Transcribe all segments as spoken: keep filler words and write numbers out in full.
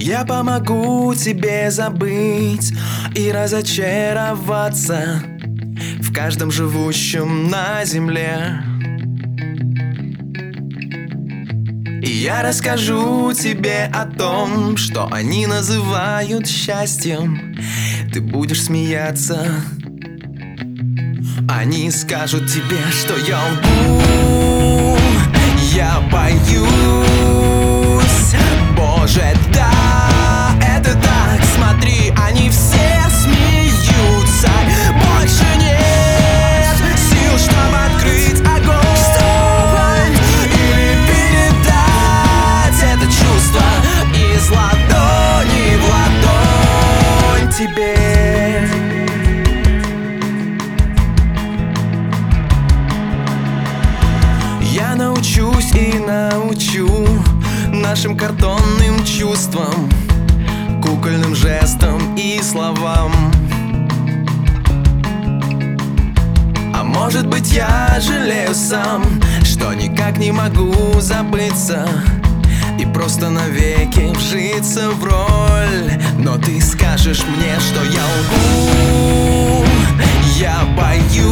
Я помогу тебе забыть и разочароваться в каждом живущем на земле. И я расскажу тебе о том, что они называют счастьем. Ты будешь смеяться. Они скажут тебе, что я лгу. Я боюсь. Боже, да, это так. Смотри, они все смеются. Больше нет сил, чтобы открыть огонь или передать это чувство из ладони в ладонь тебе. Я научусь и научу нашим картонным чувствам, кукольным жестам и словам. А может быть, я жалею сам, что никак не могу забыться и просто навеки вжиться в роль. Но ты скажешь мне, что я лгу. Я боюсь.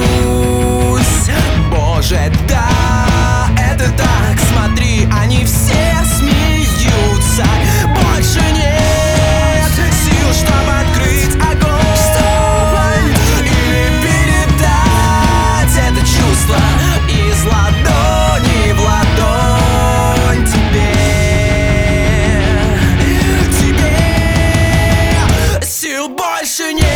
Боже, да, это так. Смотри, они все смеются. Больше нет сил, чтобы открыть огонь или передать это чувство из ладони в ладонь тебе. Тебе сил больше нет.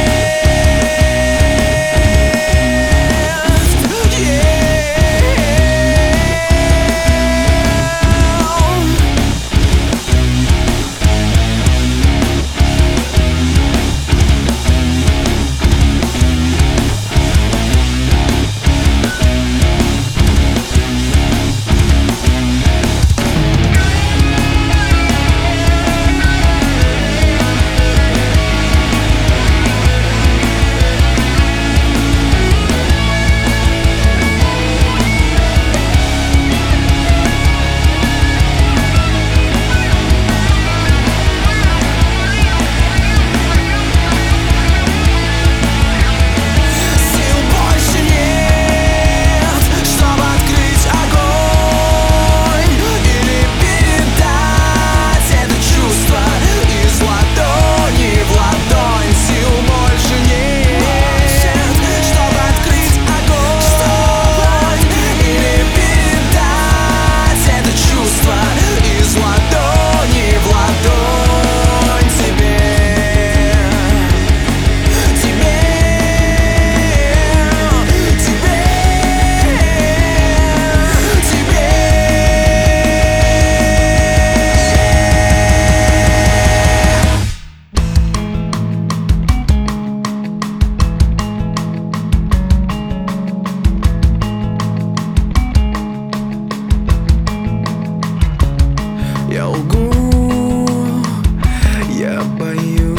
Я лгу, я боюсь.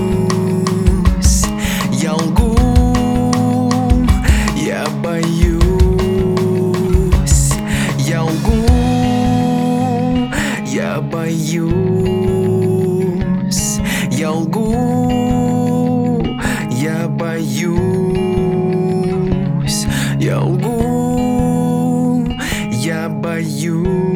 Я лгу, я боюсь. Я лгу, я боюсь. Я лгу, я боюсь. Я лгу, я боюсь.